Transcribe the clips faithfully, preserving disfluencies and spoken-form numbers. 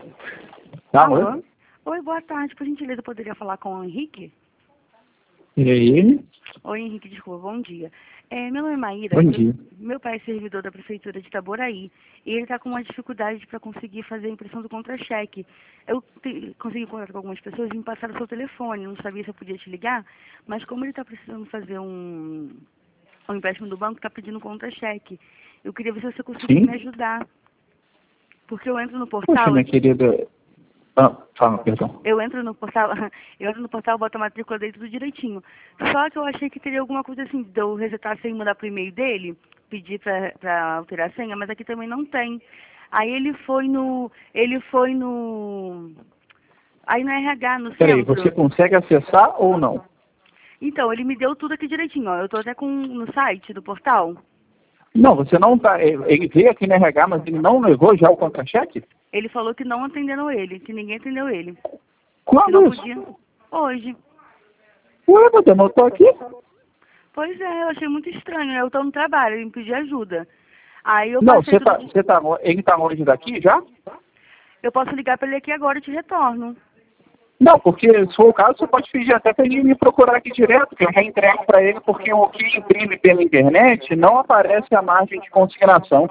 Tá, Alô? oi? Oi, boa tarde. Por gentileza, eu poderia falar com o Henrique? E aí? Oi, Henrique, desculpa, bom dia. É, meu nome é Maíra. Bom eu- dia. meu pai é servidor da Prefeitura de Itaboraí e ele está com uma dificuldade para conseguir fazer a impressão do contra-cheque. Eu te- consegui contato com algumas pessoas e me passaram o seu telefone. Não sabia se eu podia te ligar, mas como ele está precisando fazer um, um empréstimo do banco, está pedindo um contra-cheque. Eu queria ver se você conseguia Sim? me ajudar. Porque eu entro no Poxa, portal. minha querida... Ah, fala, perdão. Eu entro no portal, eu entro no portal, boto a matrícula dele tudo direitinho. Só que eu achei que teria alguma coisa assim, de eu resetar sem mandar pro e-mail dele, pedir pra, pra alterar a senha, mas aqui também não tem. Aí ele foi no, ele foi no, aí no R H, no Peraí, você centro. consegue acessar ou não? Então, ele me deu tudo aqui direitinho, ó. Eu tô até com no site do portal. Não, você não tá... Ele veio aqui no R H, mas ele não levou já o contra-cheque? Ele falou que não atenderam ele, que ninguém atendeu ele. Que não Quando isso? podia. Hoje. Ué, mas eu não tô aqui. Pois é, eu achei muito estranho. Eu tô no trabalho, ele me pediu ajuda. Aí eu Não, passei você tudo. tá, você tá... lo- Ele tá longe daqui já? Eu posso ligar para ele aqui agora e te retorno. Não, porque se for o caso, você pode pedir até para ele me procurar aqui direto, que eu já entrego para ele, porque o que imprime pela internet não aparece a margem de consignação.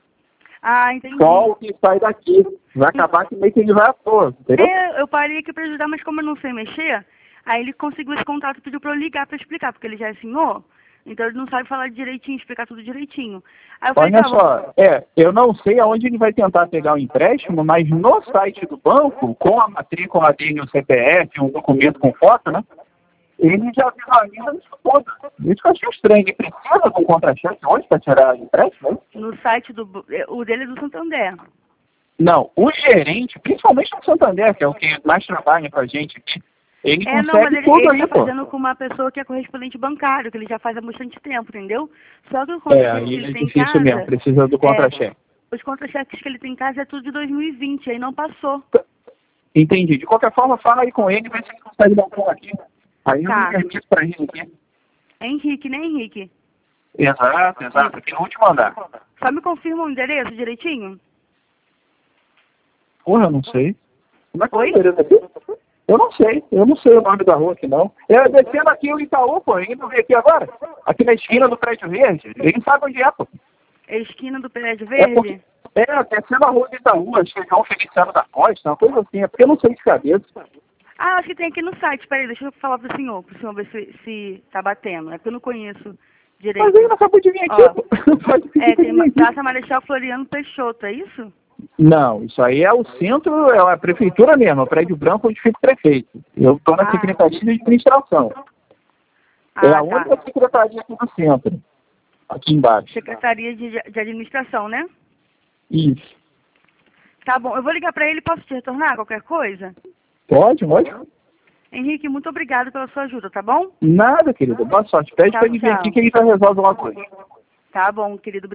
Ah, entendi. Só o que sai daqui. Vai acabar que meio que ele vai à toa, entendeu? É, eu parei aqui para ajudar, mas como eu não sei mexer, aí ele conseguiu esse contato e pediu para eu ligar para explicar, porque ele já é senhor, então ele não sabe falar direitinho, explicar tudo direitinho. Aí eu falei, Olha tá bom. só, é, eu não sei aonde ele vai tentar pegar o empréstimo, mas no site do banco, com a matrícula dele, o C P F, um documento com foto, né? Ele já visualiza isso tudo. Isso que eu achei estranho. Ele precisa de um contra-cheque hoje para tirar o empréstimo? Né? No site do... O dele é do Santander. Não, o gerente, principalmente no Santander, que é o que mais trabalha com a gente aqui, ele É, não, mas consegue ele, tudo ele aí, tá pô. fazendo com uma pessoa que é correspondente bancário, que ele já faz há bastante tempo, entendeu? Só que o É, contra-cheque que aí ele é tem em difícil mesmo, casa... precisa do É, contra-cheque. os contra-cheques que ele tem em casa é tudo de dois mil e vinte, aí não passou. Entendi. De qualquer forma, fala aí com ele, vê se ele consegue dar um pulo aqui. Aí eu Tá. me permito pra ele aqui. É Henrique, né, Henrique? Exato, exato. Aqui no último andar. Só me confirma o endereço direitinho? Porra, eu não sei. Como é que é o Oi? endereço aqui? Eu não sei. Eu não sei o nome da rua aqui, não. É descendo aqui o Itaú, pô. Ele não veio aqui agora? Aqui na esquina do Prédio Verde. Ele sabe onde é, pô. É a esquina do Prédio É porque... Verde? É, descendo a rua do Itaú, acho que é João Feliciano da Costa, uma coisa assim. É porque eu não sei de cabeça. Ah, acho que tem aqui no site. Peraí, deixa eu falar pro senhor, pro senhor ver se, se tá batendo. É porque eu não conheço Mas direito. ele não acabou de vir aqui, Ó, pô. Pode pedir é, pra tem ele vir Ma- aqui. Praça Marechal Floriano Peixoto, é isso? Não, isso aí é o centro, é a prefeitura mesmo, é o prédio branco onde fica o prefeito. Eu estou na Ah. Secretaria de Administração. é Ah, a tá. única secretaria aqui do centro, aqui embaixo. Secretaria de, de Administração, né? Isso. Tá bom, eu vou ligar pra ele, posso te retornar qualquer coisa? Pode, pode. Henrique, muito obrigado pela sua ajuda, tá bom? Nada, querido. Boa sorte. Pede Tchau, para ele vir tchau. aqui que ele já resolve uma coisa. Tá bom, querido.